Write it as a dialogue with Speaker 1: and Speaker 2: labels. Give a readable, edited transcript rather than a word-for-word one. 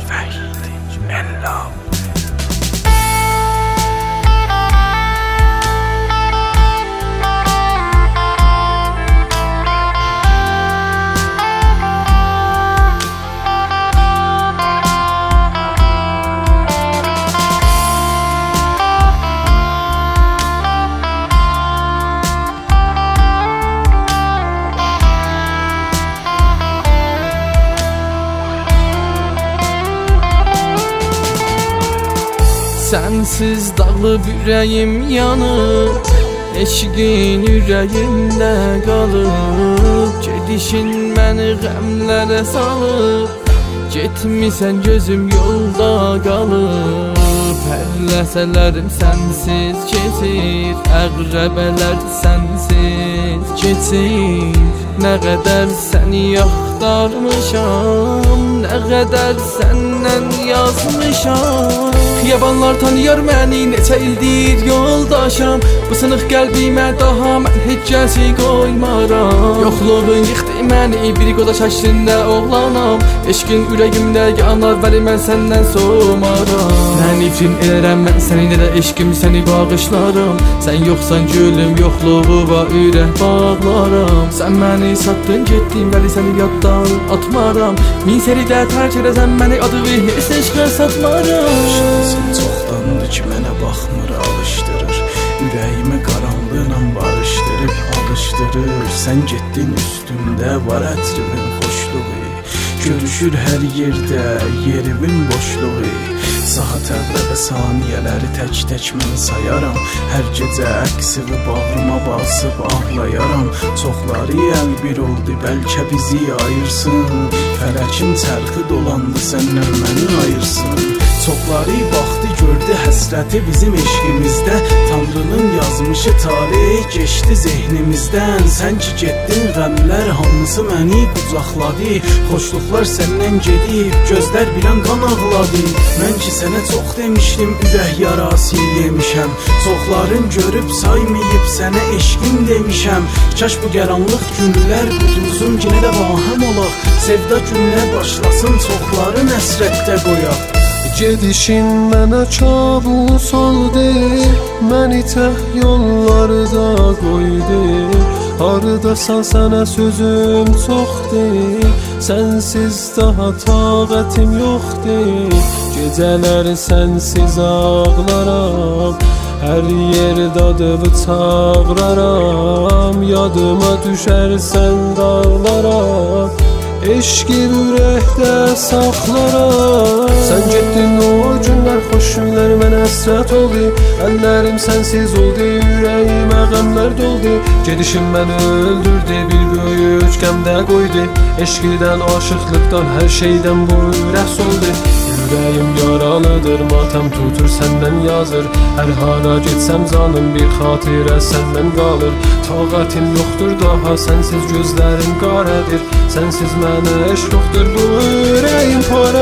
Speaker 1: Vahid Ella.
Speaker 2: Sensiz dağılıb ürəyim yanır, eşqin ürəyimdə qalıb. Gedişin məni qəmlərə salıb, getmisən gözüm yolda qalıb. Hər ləhzələrim sənsiz keçir, əqrəbələr sənsiz keçir. Nə qədər səni axtarmışam, nə qədər səndən yazmışam. Xiyabanlar tanıyır məni, neçə ildir yoldaşam. Bu sınıq qəlbimə daha mən heç kəsi qoymaram. Yoxluğun yıxdı məni, bir qodaş əşrində oğlanam. Eşqin ürəyimdə yanar, vəli mən səndən soğumaram. Nə nifrin elərəm mən səni, nə də eşqim səni bağışlarım. Sən yoxsan gülüm, yoxluğu var ürək bağlaram. Sən məni satdın getdin, vəli səni yaddan atmaram. Min seridə tərk edəsən məni, adı və heç eşqə satmaram.
Speaker 1: Şansım çoxdandır ki mənə baxmır, alışdırır. Ürəyimi qaranlığla barışdırıb alışdırır. Sən getdin üstümdə var ətrimin xoşluğu. Görüşür hər yerdə yerimin boşluğu. Saat əqrəbə saniyələri tək-tək mən sayaram. Hər gecə əksini bağrıma basıb ağlayaram. Çoxları əl bir oldu, bəlkə bizi ayırsın. Fələkin çərxi dolandı, səndən məni ayırsın. Çoxları baxdı, gördü həsrəti bizim eşqimizdə. Tanrının yazmışı talih geçdi zehnimizdən. Sən ki getdin, qəmlər hamısı məni qucaqladı. Xoşluqlar səndən gedib, gözlər bir an qan ağladı. Mən ki sənə çox demişdim, ürək yarası yemişəm. Çoxların görüb saymayıb, sənə eşqim demişəm. Kaş bu qaranlıq günlər quduzun, yenə də vahəm olaq. Sevda günlər başlasın, çoxların həsrətdə qoyaq.
Speaker 3: Gedişin mənə kabus oldu, məni tək yollarda qoydu. Hardasan sənə sözüm çoxdur, sənsiz daha taqətim yoxdur. Gecələr sənsiz ağlaram, hər yerdə adını çağıraram. Yadıma düşərsən dağlaram, eşqi ürəkdə saxlaram. Sən getdin o günlər, xoş günlər mənə həsrət oldu. Əllərim sənsiz oldu, ürəyimə qəmlər doldu. Gedişim məni öldürdü, bir böyük qəmdə qoydu. Eşqdən, aşıqlıqdan, hər şeydən bu ürək soldu. Ürəyim yaralıdır, matəm tutur səndən yazır. Hər hara getsəm canım bir xatirə səndən qalır. Taqətim yoxdur daha, sənsiz gözlərim qarədir. Sənsiz mənə eşq yoxdur, bu ürəyim para.